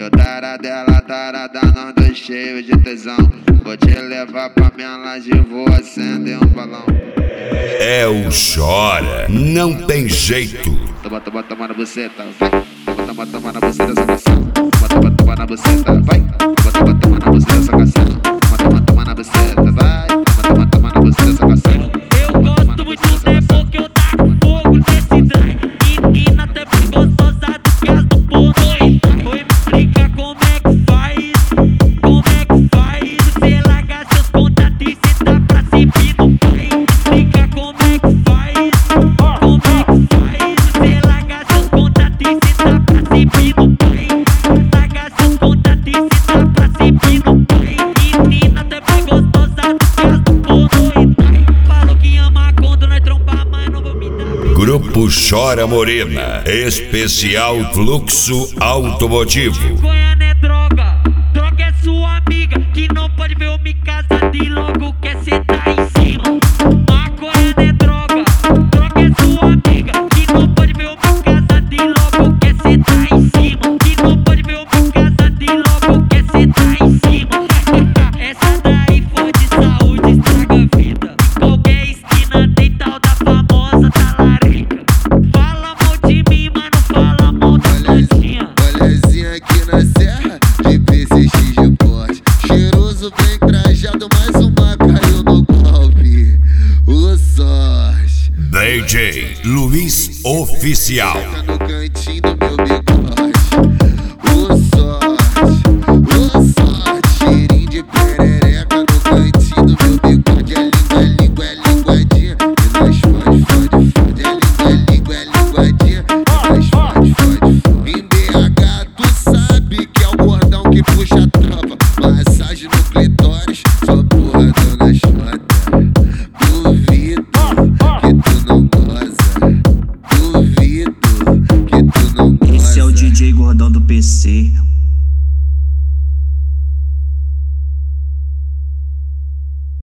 Eu taradela, tarada, nós dois cheios de tesão. Vou te levar pra minha laje, vou acender um balão. É o Chora, não tem jeito. Toma na buceta, vai. Toma na buceta dessa canção. Toma na buceta, vai. Toma na buceta dessa canção. Toma na buceta, vai. Toma na buceta dessa canção. Eu gosto muito de porque eu taco fogo nesse drive. Menina até bem gostosa do que as do porno. Foi me explicar como é que faz. Como é que faz? Você larga seus contatos e senta pra cima do pai. Me explica como é que faz. Como é que faz? Você larga seus contatos e senta pra cima do pai. Larga seus contatos e senta pra cima do pai. Menina até bem gostosa do que as do porno. Falou que ama quando nós trombar, mas não vou me dar. Grupo Chora Morena, especial Fluxo Automotivo. Maconha não é droga, droga é sua amiga que não pode ver eu me casar e logo quer sentar em cima. Maconha não é droga, droga é sua amiga que não pode ver eu me casar e logo quer sentar em cima. Que não pode ver eu me casar e logo quer sentar em cima. Essa daí foi de saúde, estraga a vida. Qualquer esquina tem tal da famosa talarica. Fala mal de mim, mas não fala mal da plantinha. Olhazinha aqui na serra, de PCX de Porsche. Cheiroso, bem trajado, mais uma caiu no golpe. O sorte. DJ Luiz Oficial. No cantinho do